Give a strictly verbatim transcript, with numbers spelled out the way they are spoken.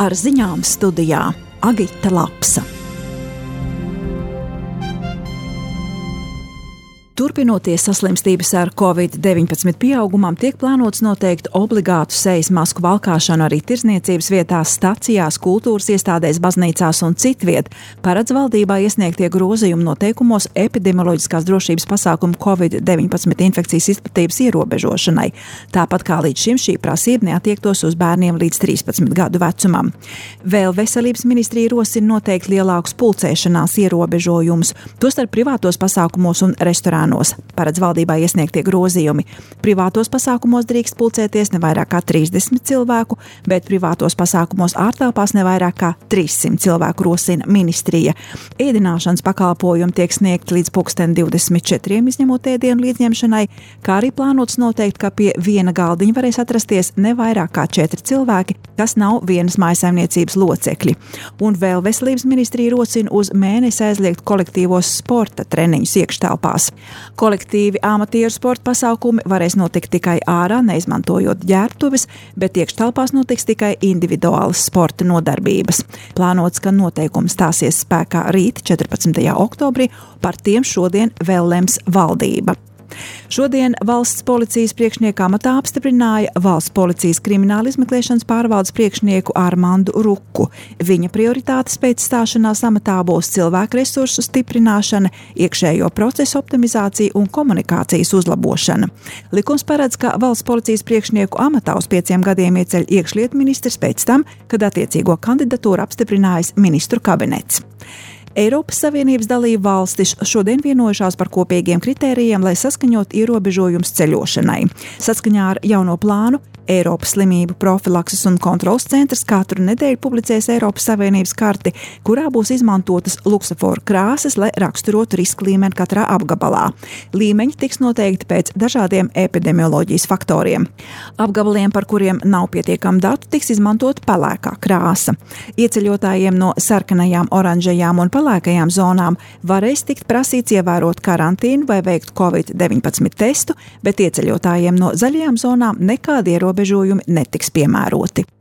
Ar ziņām studijā Agita Lapsa. Turpinoties saslimstības ar covid deviņpadsmit pieaugumam, tiek plānots noteikt obligātu sejas masku valkāšanu arī tirdzniecības vietās, stacijās, kultūras iestādēs, baznīcās un citviet. Paredz valdībā iesniegtie grozījumi noteikumos epidemioloģiskās drošības pasākumu covid deviņpadsmit infekcijas izplatības ierobežošanai. Tāpat kā līdz šim šī prasība neatiektos uz bērniem līdz trīspadsmit gadu vecumam. Vēl veselības ministrija rosina noteikt lielākus pulcēšanās ierobežojumus, tostarp privātos pasākumos un restorānos. Paredz valdībā iesniegtie grozījumi. Privātos pasākumos drīkst pulcēties ne vairāk kā trīsdesmit cilvēku, bet privātos pasākumos ārtelpās ne vairāk kā trīssimt cilvēku, rosina ministrija. Ēdināšanas pakalpojumi tiek sniegt līdz pulksten divdesmit četriem, izņemot ēdienu līdzņemšanai, kā arī plānots noteikt, ka pie viena galdiņa varēs atrasties ne vairāk kā četri cilvēki, kas nav vienas mājsaimniecības locekļi. Un vēl veselības ministrija rosina uz mēnesi aizliegt kolektīvos sporta treniņus iekštelpās. Kolektīvi amatieru sporta pasākumi varēs notikt tikai ārā, neizmantojot ģērbtuves, bet iekštelpās notiks tikai individuālas sporta nodarbības. Plānots, ka noteikumi stāsies spēkā rīt, četrpadsmitajā oktobrī, par tiem šodien vēl lems valdība. Šodien valsts policijas priekšnieka amatā apstiprināja valsts policijas krimināla izmeklēšanas pārvaldes priekšnieku Armandu Ruku. Viņa prioritātes pēc stāšanās amatā būs cilvēku resursu stiprināšana, iekšējo procesu optimizācija un komunikācijas uzlabošana. Likums paredz, ka valsts policijas priekšnieku amatā uz pieciem gadiem ieceļ iekšlietu ministrs pēc tam, kad attiecīgo kandidatūru apstiprinājis ministru kabinets. Eiropas Savienības dalību valstis šodien vienojušās par kopīgiem kritērijiem, lai saskaņot ierobežojumus ceļošanai. Saskaņā ar jauno plānu Eiropas slimību profilakses un kontrols centrs katru nedēļu publicēs Eiropas Savienības karti, kurā būs izmantotas luksusforu krāsas, lai raksturotu riska līmeni katrā apgabalā. Līmeņi tiks noteikti pēc dažādiem epidemioloģijas faktoriem. Apgabaliem, par kuriem nav pietiekami datu, tiks izmantot pelēkā krāsa. Ieceļotājiem no sarkanajām, oranžajām un pelēkajām zonām varēs tikt prasīts ievērot karantīnu vai veikt covid deviņpadsmit testu, bet ieceļotājiem no zaļajām zonām nekādi ierobežojumi netiks piemēroti.